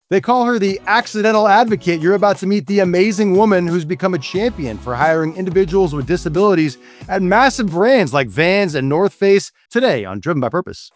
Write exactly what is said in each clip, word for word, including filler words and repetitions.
They call her the accidental advocate. You're about to meet the amazing woman who's become a champion for hiring individuals with disabilities at massive brands like Vans and North Face today on Driven by Purpose.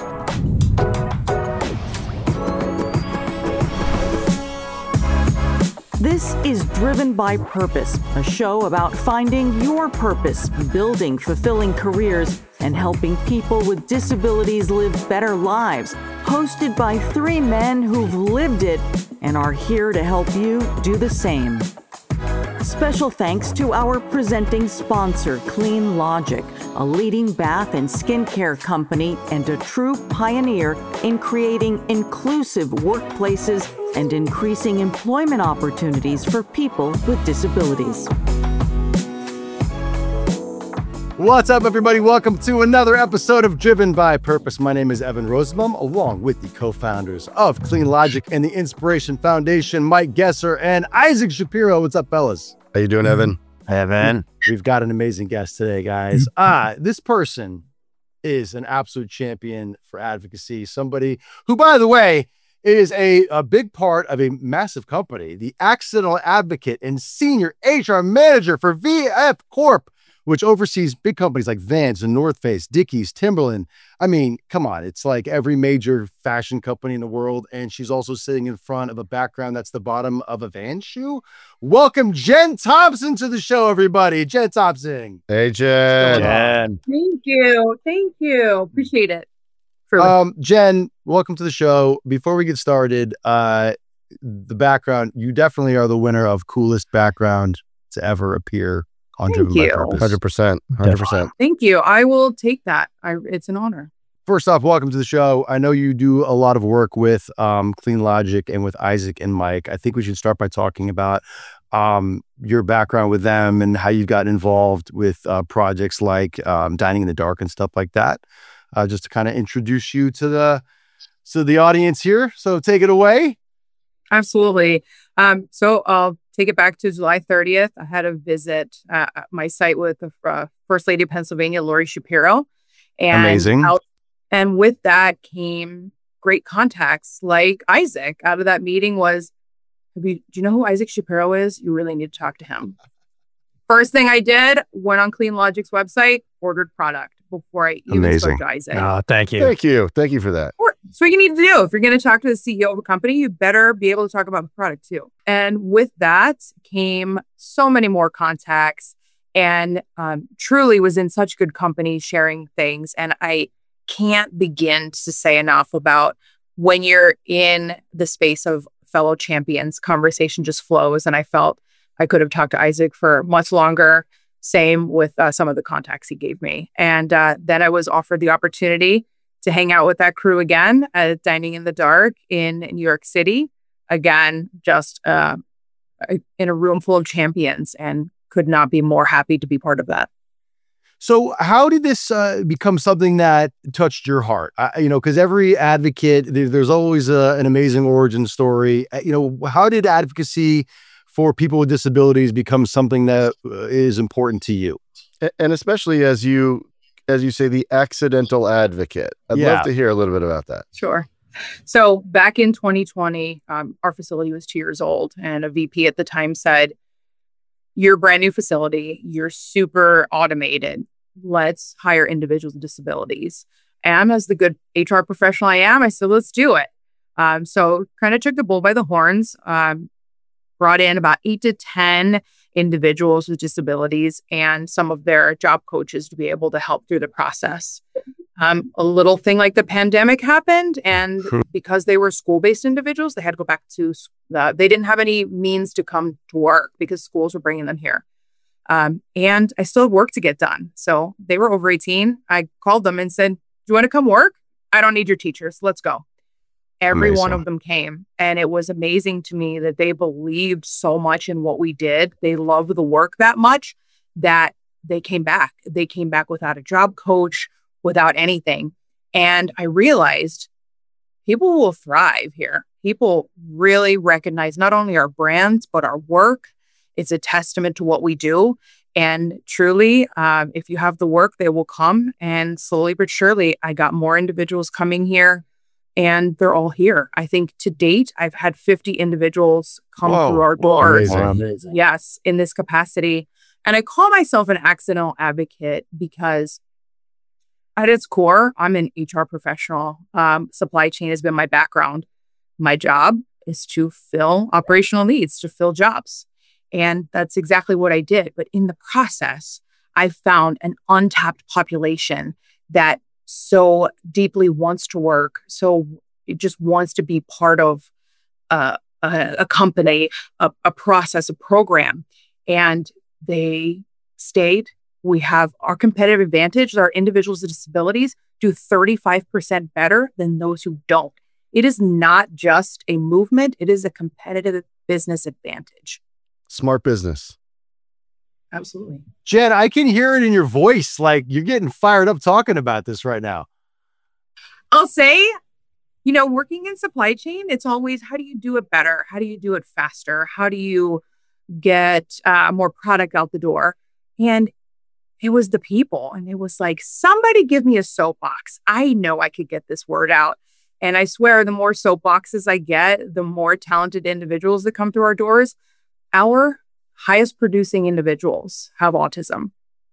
This is Driven by Purpose, a show about finding your purpose, building fulfilling careers, and helping people with disabilities live better lives. Hosted by three men who've lived it and are here to help you do the same. Special thanks to our presenting sponsor, Clean Logic, a leading bath and skincare company and a true pioneer in creating inclusive workplaces and increasing employment opportunities for people with disabilities. What's up, everybody? Welcome to another episode of Driven by Purpose. My name is Evan Rosenbaum, along with the co-founders of Clean Logic and the Inspiration Foundation, Mike Gesser and Isaac Shapiro. What's up, fellas? How you doing, Evan? Hey, Evan. We've got an amazing guest today, guys. Ah, this person is an absolute champion for advocacy. Somebody who, by the way, is a, a big part of a massive company, the accidental advocate and senior H R manager for V F Corp, which oversees big companies like Vans and North Face, Dickies, Timberland. I mean, come on. It's like every major fashion company in the world. And she's also sitting in front of a background that's the bottom of a Vans shoe. Welcome Jen Thompson to the show, everybody. Jen Thompson. Hey, Jen. Jen. Thank you. Thank you. Appreciate it. Truly. Um, Jen, welcome to the show. Before we get started, uh, the background, you definitely are the winner of coolest background to ever appear on Driven by Purpose. one hundred percent. one hundred percent. Thank you. I will take that. I, it's an honor. First off, welcome to the show. I know you do a lot of work with um, Clean Logic and with Isaac and Mike. I think we should start by talking about um, your background with them and how you've gotten involved with uh, projects like um, Dining in the Dark and stuff like that. Uh, just to kind of introduce you to the to the audience here. So take it away. Absolutely. Um, so I'll take it back to July thirtieth. I had a visit uh, at my site with the uh, First Lady of Pennsylvania, Lori Shapiro. And Amazing. Out, and with that came great contacts like Isaac. Out of that meeting was, have you, do you know who Isaac Shapiro is? You really need to talk to him. First thing I did, went on Clean Logic's website, ordered product before I even Amazing. spoke to Isaac. Oh, thank you. Thank you. Thank you for that. That's what you need to do. If you're going to talk to the C E O of a company, you better be able to talk about the product too. And with that came so many more contacts and um, truly was in such good company sharing things. And I can't begin to say enough about when you're in the space of fellow champions, conversation just flows. And I felt I could have talked to Isaac for much longer. Same with uh, some of the contacts he gave me. And uh, then I was offered the opportunity to hang out with that crew again at Dining in the Dark in New York City. Again, just uh, in a room full of champions, and could not be more happy to be part of that. So how did this uh, become something that touched your heart? I, you know, because every advocate, there, there's always a, an amazing origin story. Uh, you know, how did advocacy for people with disabilities become something that uh, is important to you? And especially as you, as you say, the accidental advocate. I'd Yeah. love to hear a little bit about that. Sure. So back in twenty twenty, um, our facility was two years old, and a V P at the time said, "You're a brand new facility. You're super automated. Let's hire individuals with disabilities." And as the good H R professional I am, I said, let's do it. Um, so kind of took the bull by the horns, um, brought in about eight to ten individuals with disabilities and some of their job coaches to be able to help through the process. Um, a little thing like the pandemic happened, and because they were school-based individuals, they had to go back to, uh, they didn't have any means to come to work because schools were bringing them here. Um, and I still had work to get done. So they were over eighteen. I called them and said, "Do you want to come work? I don't need your teachers. Let's go." Every Amazing. one of them came. And it was amazing to me that they believed so much in what we did. They loved the work that much that they came back. They came back without a job coach, without anything. And I realized people will thrive here. People really recognize not only our brands, but our work. It's a testament to what we do. And truly, um, if you have the work, they will come. And slowly but surely, I got more individuals coming here and they're all here. I think to date, I've had fifty individuals come Whoa. through our Whoa, doors. amazing. Amazing. Yes, in this capacity. And I call myself an accidental advocate because at its core, I'm an H R professional. Um, supply chain has been my background. My job is to fill operational needs, to fill jobs. And that's exactly what I did. But in the process, I found an untapped population that so deeply wants to work, so it just wants to be part of uh, a, a company, a, a process, a program. And they stayed. We have our competitive advantage. Our individuals with disabilities do thirty-five percent better than those who don't. It is not just a movement. It is a competitive business advantage. Smart business. Absolutely. Jen, I can hear it in your voice. Like you're getting fired up talking about this right now. I'll say, you know, working in supply chain, it's always, how do you do it better? How do you do it faster? How do you get uh, more product out the door? And it was the people. And it was like, somebody give me a soapbox. I know I could get this word out. And I swear, the more soapboxes I get, the more talented individuals that come through our doors. Our highest producing individuals have autism.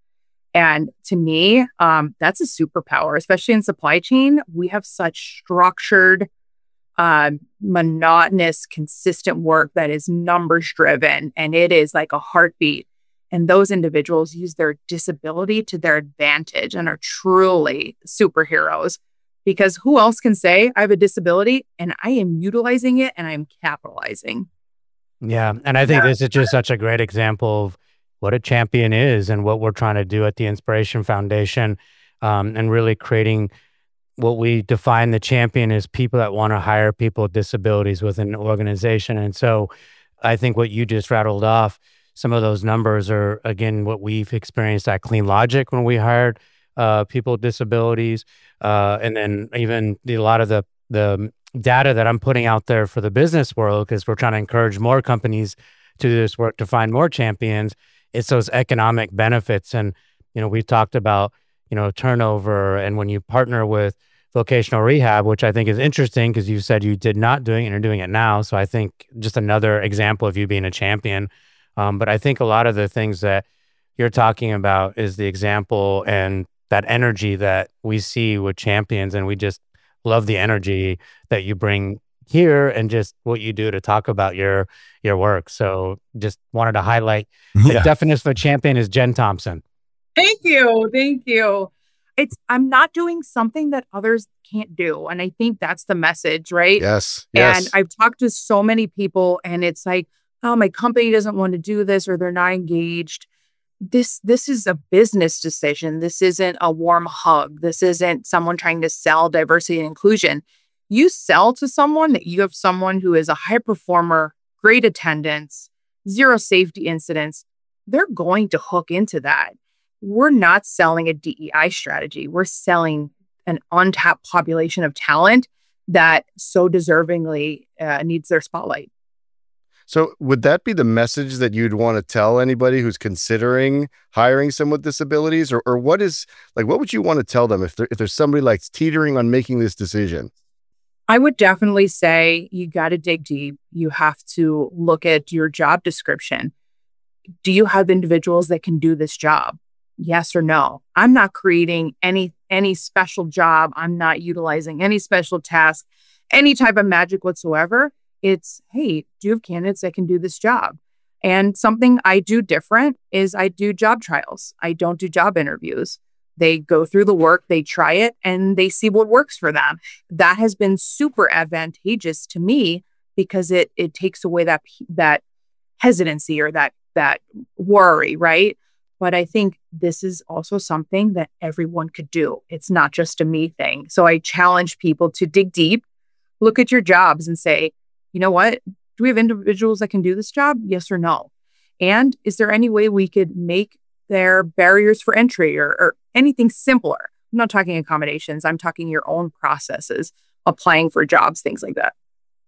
And to me, um, that's a superpower, especially in supply chain. We have such structured, uh, monotonous, consistent work that is numbers driven, and it is like a heartbeat. And those individuals use their disability to their advantage and are truly superheroes, because who else can say I have a disability and I am utilizing it and I'm capitalizing? Yeah. And I think this is just such a great example of what a champion is and what we're trying to do at the Inspiration Foundation, um, and really creating what we define the champion as people that want to hire people with disabilities within an organization. And so I think what you just rattled off, some of those numbers are, again, what we've experienced at Clean Logic when we hired uh, people with disabilities. Uh, and then even the, a lot of the, the data that I'm putting out there for the business world, because we're trying to encourage more companies to do this work to find more champions. It's those economic benefits. And, you know, we've talked about, you know, turnover. And when you partner with vocational rehab, which I think is interesting because you said you did not doing it and you're doing it now. So I think just another example of you being a champion. Um, but I think a lot of the things that you're talking about is the example and that energy that we see with champions. And we just love the energy that you bring here and just what you do to talk about your your work. So just wanted to highlight the Yeah. definition of a champion is Jen Thompson. Thank you. Thank you. It's, I'm not doing something that others can't do. And I think that's the message, right? Yes. Yes. And I've talked to so many people and it's like, oh, my company doesn't want to do this or they're not engaged. This, this is a business decision. This isn't a warm hug. This isn't someone trying to sell diversity and inclusion. You sell to someone that you have someone who is a high performer, great attendance, zero safety incidents. They're going to hook into that. We're not selling a D E I strategy. We're selling an untapped population of talent that so deservingly uh, needs their spotlight. So would that be the message that you'd want to tell anybody who's considering hiring someone with disabilities, or, or what is like, what would you want to tell them if there, if there's somebody like teetering on making this decision? I would definitely say you got to dig deep. You have to look at your job description. Do you have individuals that can do this job? Yes or no? I'm not creating any any special job. I'm not utilizing any special task, any type of magic whatsoever. It's, hey, do you have candidates that can do this job? And something I do different is I do job trials. I don't do job interviews. They go through the work, they try it, and they see what works for them. That has been super advantageous to me because it it takes away that that hesitancy or that that worry, right? But I think this is also something that everyone could do. It's not just a me thing. So I challenge people to dig deep, look at your jobs and say, you know what? Do we have individuals that can do this job? Yes or no? And is there any way we could make their barriers for entry or, or anything simpler? I'm not talking accommodations. I'm talking your own processes, applying for jobs, things like that.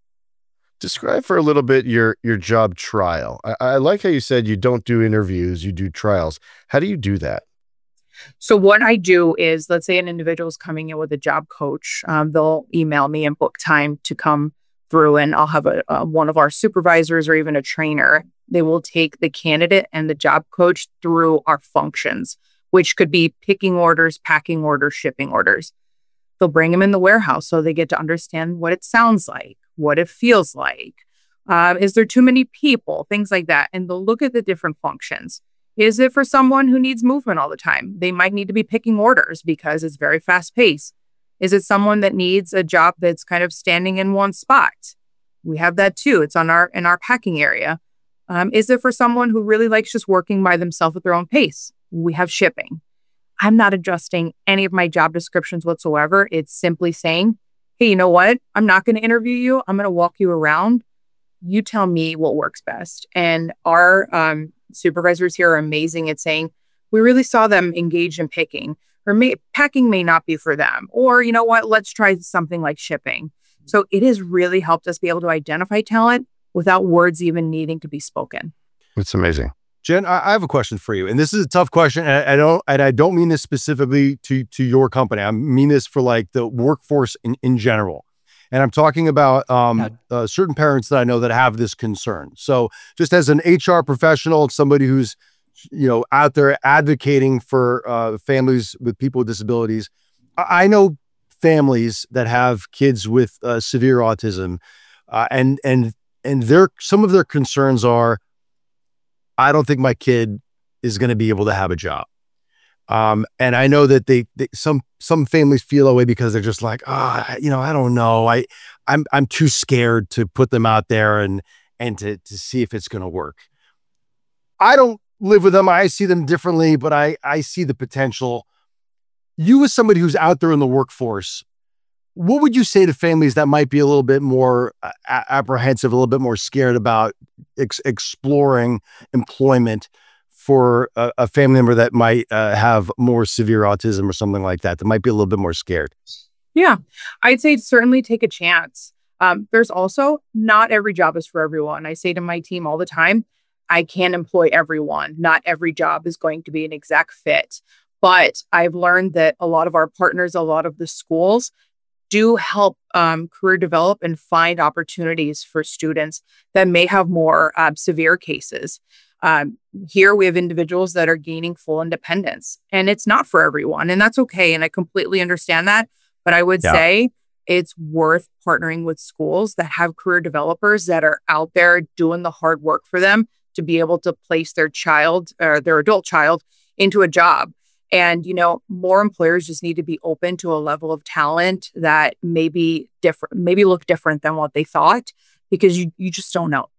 Describe for a little bit your your job trial. I, I like how you said you don't do interviews, you do trials. How do you do that? So what I do is, let's say an individual is coming in with a job coach. Um, they'll email me and book time to come through, and I'll have a, a one of our supervisors or even a trainer. They will take the candidate and the job coach through our functions, which could be picking orders, packing orders, shipping orders. They'll bring them in the warehouse so they get to understand what it sounds like, what it feels like. Uh, is there too many people? Things like that. And they'll look at the different functions. Is it for someone who needs movement all the time? They might need to be picking orders because it's very fast paced. Is it someone that needs a job that's kind of standing in one spot? We have that too. It's on our in our packing area. Um, is it for someone who really likes just working by themselves at their own pace? We have shipping. I'm not adjusting any of my job descriptions whatsoever. It's simply saying, hey, you know what? I'm not going to interview you. I'm going to walk you around. You tell me what works best. And our um, supervisors here are amazing at saying, we really saw them engaged in picking, or may, packing may not be for them. Or, you know what? Let's try something like shipping. So it has really helped us be able to identify talent without words even needing to be spoken. It's amazing. Jen, I, I have a question for you, and this is a tough question. And I, I don't, and I don't mean this specifically to to your company. I mean this for like the workforce in, in general. And I'm talking about um, uh, certain parents that I know that have this concern. So, just as an H R professional, somebody who's you know out there advocating for uh, families with people with disabilities, I, I know families that have kids with uh, severe autism, uh, and and and their some of their concerns are, I don't think my kid is going to be able to have a job. Um, and I know that they, they some some families feel that way because they're just like, ah, oh, you know, I don't know, I I'm I'm too scared to put them out there and and to to see if it's going to work. I don't live with them. I see them differently, but I I see the potential. You, as somebody who's out there in the workforce, what would you say to families that might be a little bit more uh, apprehensive, a little bit more scared about ex- exploring employment for a, a family member that might uh, have more severe autism or something like that, that might be a little bit more scared? Yeah, I'd say certainly take a chance. Um, there's also not every job is for everyone. I say to my team all the time, I can't employ everyone. Not every job is going to be an exact fit. But I've learned that a lot of our partners, a lot of the schools do help um, career develop and find opportunities for students that may have more uh, severe cases. Um, here we have individuals that are gaining full independence, and it's not for everyone, and that's okay. And I completely understand that. But I would yeah. say it's worth partnering with schools that have career developers that are out there doing the hard work for them to be able to place their child or their adult child into a job. And, you know, more employers just need to be open to a level of talent that may be different, maybe look different than what they thought, because you, you just don't know.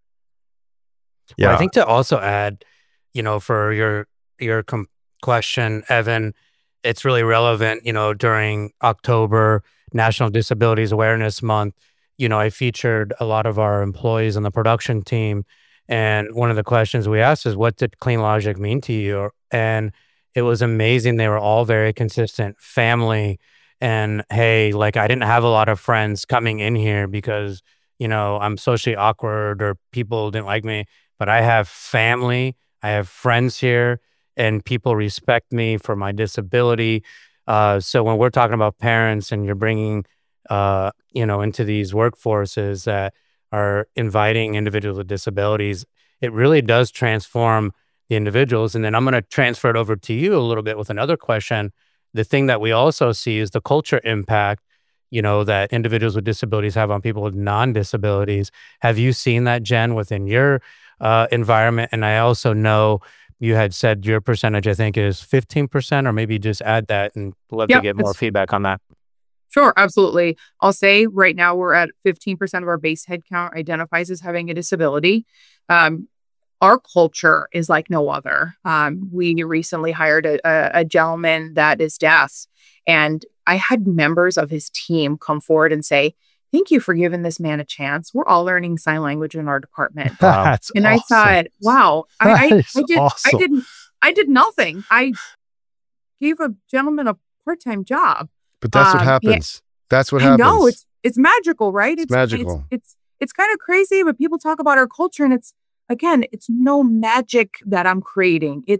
Yeah, well, I think to also add, you know, for your your com- question, Evan, it's really relevant. You know, during October, National Disabilities Awareness Month, you know, I featured a lot of our employees on the production team, and one of the questions we asked is, "What did Clean Logic mean to you?" And it was amazing. They were all very consistent, family, and hey, like I didn't have a lot of friends coming in here because you know I'm socially awkward or people didn't like me. But I have family, I have friends here, and people respect me for my disability. Uh, so when we're talking about parents and you're bringing, uh, you know, into these workforces that are inviting individuals with disabilities, it really does transform the individuals. And then I'm going to transfer it over to you a little bit with another question. The thing that we also see is the culture impact, you know, that individuals with disabilities have on people with non-disabilities. Have you seen that, Jen, within your uh, environment? And I also know you had said your percentage, I think, is fifteen percent, or maybe just add that, and love yep, to get more feedback on that. Sure, absolutely. I'll say right now we're at fifteen percent of our base headcount identifies as having a disability. Um, our culture is like no other. Um, we recently hired a, a, a gentleman that is deaf, and I had members of his team come forward and say, "Thank you for giving this man a chance. We're all learning sign language in our department." That's and awesome. I thought, wow, I, I, I did, awesome. I didn't, I did nothing. I gave a gentleman a part-time job. But that's um, what happens. Yeah, that's what happens. No, it's it's magical, right? It's, it's magical. It's it's, it's kind of crazy, but people talk about our culture, and it's again, it's no magic that I'm creating. It's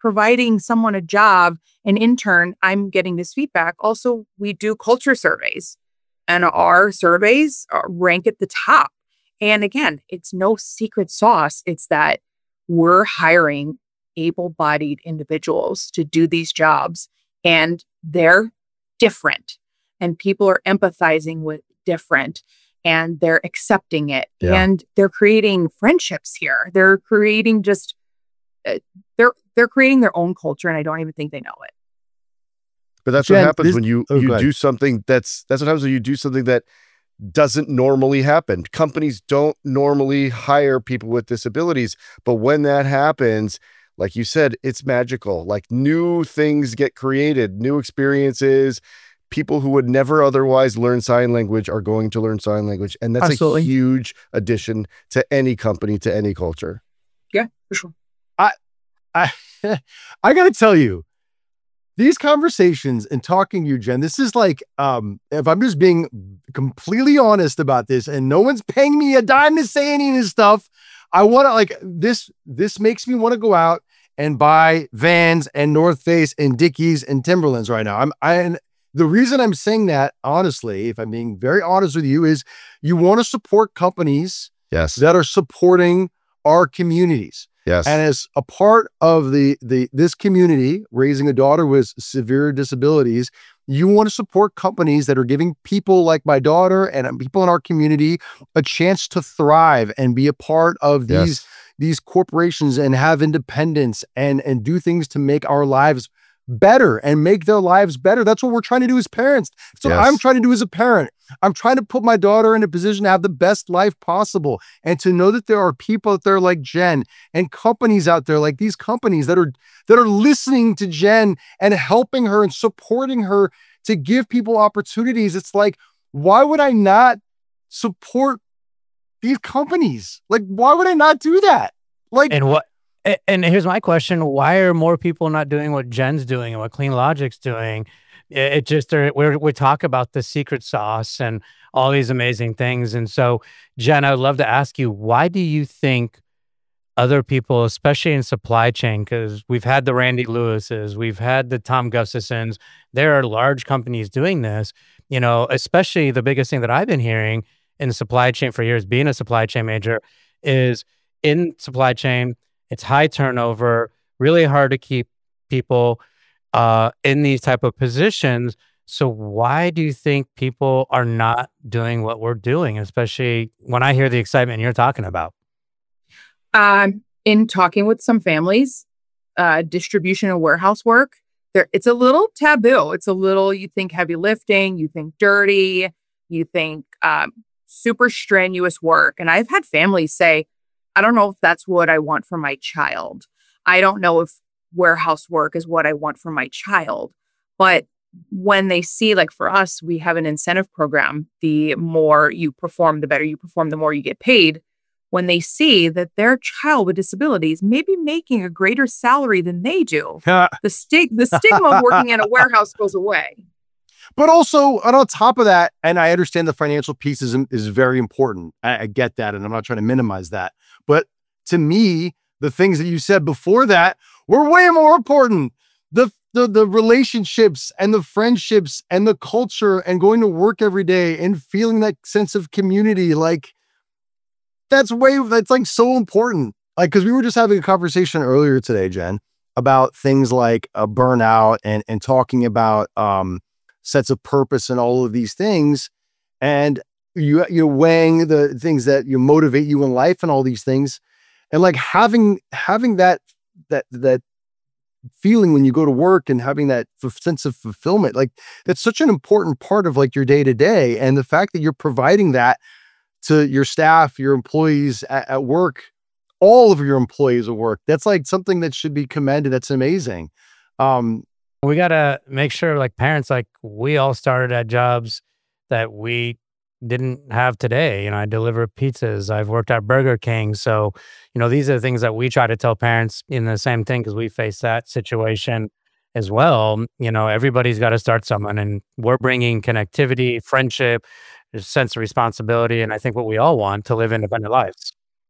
providing someone a job, an intern, I'm getting this feedback. Also, we do culture surveys, and our surveys uh, rank at the top. And again, it's no secret sauce. It's that we're hiring able-bodied individuals to do these jobs, and they're different, and people are empathizing with different, and they're accepting it, Yeah. and they're creating friendships here. They're creating just uh, they're they're creating their own culture, and I don't even think they know it. But that's Jen, what happens this- when you oh, go you ahead. do something that's that's what happens when you do something that doesn't normally happen. Companies don't normally hire people with disabilities, but when that happens, like you said, it's magical. Like new things get created, new experiences. People who would never otherwise learn sign language are going to learn sign language, and that's Absolutely. a huge addition to any company, to any culture. Yeah, for sure. I I gotta tell you, these conversations and talking to you, Jen, this is like, um, if I'm just being completely honest about this, and no one's paying me a dime to say any of this stuff, I want to like this. This makes me want to go out and buy Vans and North Face and Dickies and Timberlands right now. I'm I. And the reason I'm saying that, honestly, if I'm being very honest with you, is you want to support companies Yes. that are supporting our communities. Yes. And as a part of the the this community, raising a daughter with severe disabilities, you want to support companies that are giving people like my daughter and people in our community a chance to thrive and be a part of these Yes. these corporations and have independence and and do things to make our lives better and make their lives better. That's what we're trying to do as parents. So Yes. I'm trying to do as a parent. I'm trying to put my daughter in a position to have the best life possible and to know that there are people out there like Jen and companies out there like these companies that are that are listening to Jen and helping her and supporting her to give people opportunities. It's like, why would I not support these companies? Like, why would I not do that? Like, And what? a- And here's my question: why are more people not doing what Jen's doing and what Clean Logic's doing? It, it just are, we we talk about the secret sauce and all these amazing things. And so, Jen, I would love to ask you, why do you think other people, especially in supply chain, because we've had the Randy Lewises, we've had the Tom Gustafsons, there are large companies doing this. You know, especially the biggest thing that I've been hearing in supply chain for years, being a supply chain major, is in supply chain. It's high turnover, really hard to keep people uh, in these type of positions. So why do you think people are not doing what we're doing, especially when I hear the excitement you're talking about? Um, in talking with some families, uh, distribution and warehouse work, there it's a little taboo. It's a little, you think heavy lifting, you think dirty, you think um, super strenuous work. And I've had families say, I don't know if that's what I want for my child. I don't know if warehouse work is what I want for my child. But when they see, like for us, we have an incentive program. The more you perform, the better you perform, the more you get paid. When they see that their child with disabilities may be making a greater salary than they do, the stig- the stigma of working in a warehouse goes away. but also, and on top of that, and I understand the financial piece is, is very important. I, I get that, and I'm not trying to minimize that. But to me, the things that you said before that were way more important. The, the, the relationships and the friendships and the culture and going to work every day and feeling that sense of community, like that's way, that's like so important. Like, cause we were just having a conversation earlier today, Jen, about things like a burnout and, and talking about, um, sets of purpose and all of these things. And you, you're weighing the things that you motivate you in life and all these things. And like having, having that, that, that feeling when you go to work and having that f- sense of fulfillment, like that's such an important part of like your day to day. And the fact that you're providing that to your staff, your employees at, at work, all of your employees at work, that's like something that should be commended. That's amazing. Um, We got to make sure, like parents, like we all started at jobs that we didn't have today. You know, I deliver pizzas. I've worked at Burger King. So, you know, these are the things that we try to tell parents in the same thing because we face that situation as well. You know, everybody's got to start somewhere, and we're bringing connectivity, friendship, a sense of responsibility, and I think what we all want to live independent lives.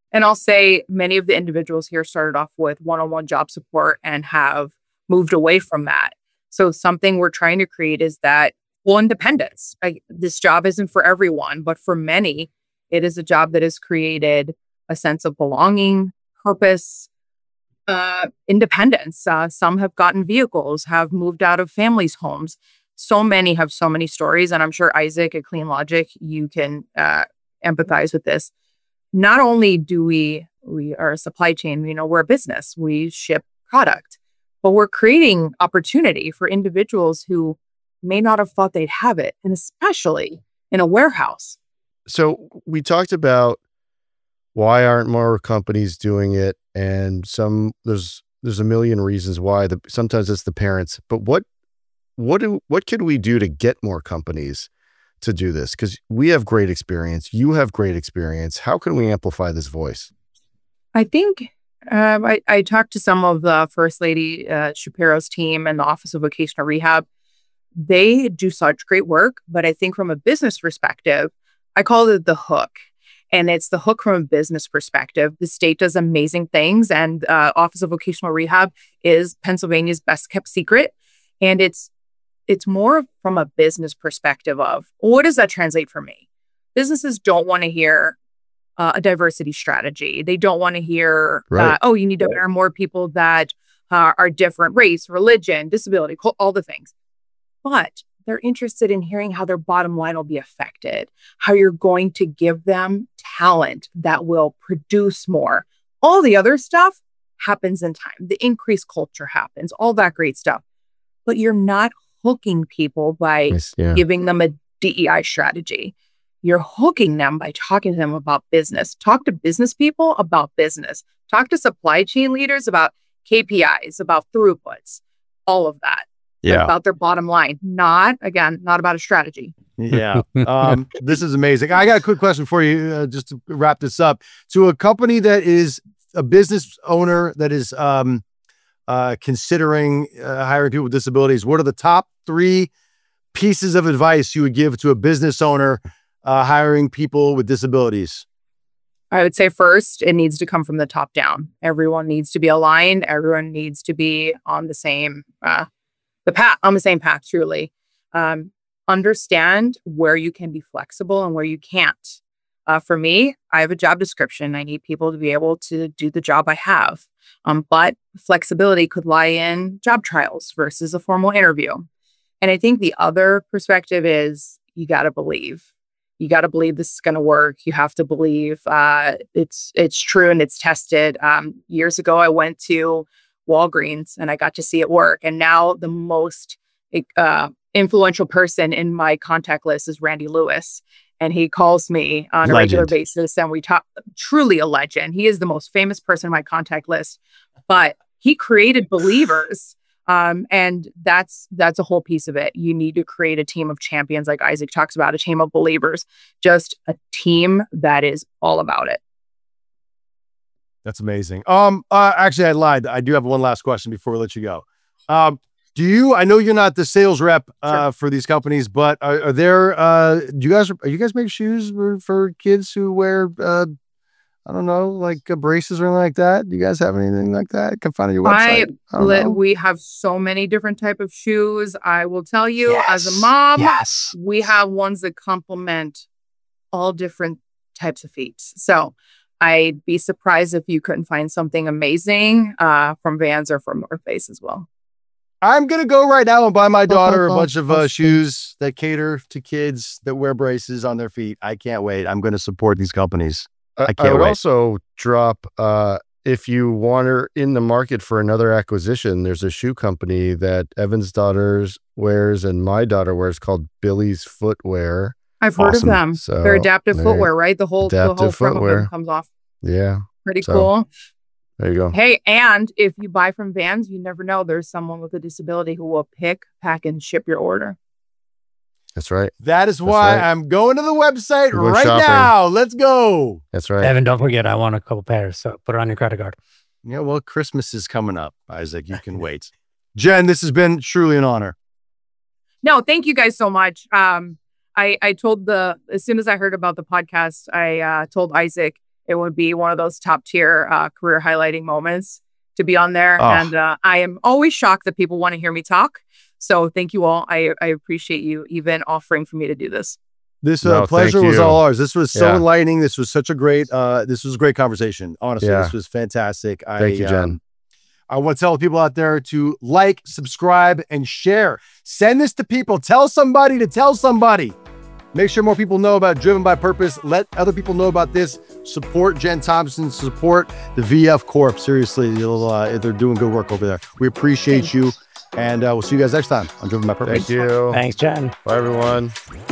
And I'll say many of the individuals here started off with one-on-one job support and have moved away from that. So something we're trying to create is that full independence. Like, this job isn't for everyone, but for many, it is a job that has created a sense of belonging, purpose, uh, independence. Uh, some have gotten vehicles, have moved out of families' homes. So many have so many stories. And I'm sure Isaac at Clean Logic, you can uh, empathize with this. Not only do we, we are a supply chain, you know, we're a business, we ship product, but we're creating opportunity for individuals who may not have thought they'd have it, and especially in a warehouse. So we talked about why aren't more companies doing it, and some there's there's a million reasons why. The, sometimes it's the parents, but what what do what can we do to get more companies to do this? Because we have great experience, you have great experience. How can we amplify this voice? I think um, I, I talked to some of the First Lady uh, Shapiro's team and the Office of Vocational Rehab. They do such great work, but I think from a business perspective, I call it the hook. And it's the hook from a business perspective. The state does amazing things, and uh, Office of Vocational Rehab is Pennsylvania's best kept secret. And it's it's more from a business perspective of, what does that translate for me? Businesses don't want to hear uh, a diversity strategy. They don't want to hear, Right. uh, oh, you need to hire more people that uh, are different race, religion, disability, all the things. But they're interested in hearing how their bottom line will be affected, how you're going to give them talent that will produce more. All the other stuff happens in time. The increased culture happens, all that great stuff. But you're not hooking people by Yes, yeah. giving them a D E I strategy. You're hooking them by talking to them about business. Talk to business people about business. Talk to supply chain leaders about K P Is, about throughputs, all of that. Yeah. About their bottom line, not, again, not about a strategy. Yeah. Um, this is amazing. I got a quick question for you, uh, just to wrap this up. To a company that is a business owner that is um, uh, considering uh, hiring people with disabilities, what are the top three pieces of advice you would give to a business owner uh, hiring people with disabilities? I would say first, it needs to come from the top down. Everyone needs to be aligned. Everyone needs to be on the same uh, the path, on the same path, truly. Um, understand where you can be flexible and where you can't. Uh, for me, I have a job description. I need people to be able to do the job I have. Um, but flexibility could lie in job trials versus a formal interview. And I think the other perspective is, you got to believe. You got to believe this is going to work. You have to believe uh, it's it's true and it's tested. Um, years ago, I went to Walgreens and I got to see it work. And now the most uh, influential person in my contact list is Randy Lewis. And he calls me on a Legend. regular basis, and we talk. Truly a legend. He is the most famous person in my contact list, but he created Believers. Um, and that's that's a whole piece of it. You need to create a team of champions, like Isaac talks about, a team of believers, just a team that is all about it. That's amazing. Um, uh, actually, I lied. I do have one last question before we let you go. Um, do you? I know you're not the sales rep uh, Sure. for these companies, but are, are there? Uh, do you guys? Are you guys make shoes for, for kids who wear? Uh, I don't know, like uh, braces or anything like that. Do you guys have anything like that? I can find on your website. I, I don't li- know. we have so many different type of shoes. I will tell you, as Yes. a mom, Yes. we have ones that complement all different types of feet. So I'd be surprised if you couldn't find something amazing uh, from Vans or from North Face as well. I'm gonna go right now and buy my daughter a bunch of uh, shoes that cater to kids that wear braces on their feet. I can't wait. I'm gonna support these companies. Uh, I I can't would wait. also drop, uh, if you want her in the market for another acquisition, there's a shoe company that Evan's daughter wears and my daughter wears called Billy's Footwear. I've heard Awesome. of them. So, They're adaptive there- footwear, right? The whole the whole Adaptive front of footwear. them comes off. Yeah, Pretty So- cool. there you go. Hey, and if you buy from Vans, you never know. There's someone with a disability who will pick, pack, and ship your order. That's right. That is That's why right. I'm going to the website We're right shopping. now. Let's go. That's right. Evan, don't forget, I want a couple pairs, so put it on your credit card. Yeah, well, Christmas is coming up, Isaac. You can wait. Jen, this has been truly an honor. No, thank you guys so much. Um, I I told the as soon as I heard about the podcast, I uh, told Isaac, it would be one of those top tier uh, career highlighting moments to be on there. Oh. And uh, I am always shocked that people want to hear me talk. So thank you all. I, I appreciate you even offering for me to do this. This uh, No, pleasure thank was you. all ours. This was so Yeah. enlightening. This was such a great, uh, this was a great conversation. Honestly, Yeah. this was fantastic. I, Thank you, Jen. um, I want to tell people out there to like, subscribe, and share. Send this to people. Tell somebody to tell somebody. Make sure more people know about Driven by Purpose. Let other people know about this. Support Jen Thompson. Support the V F Corp. Seriously, you'll, uh, they're doing good work over there. We appreciate you. And uh, we'll see you guys next time on Driven by Purpose. Thank you. Thanks, Jen. Bye, everyone.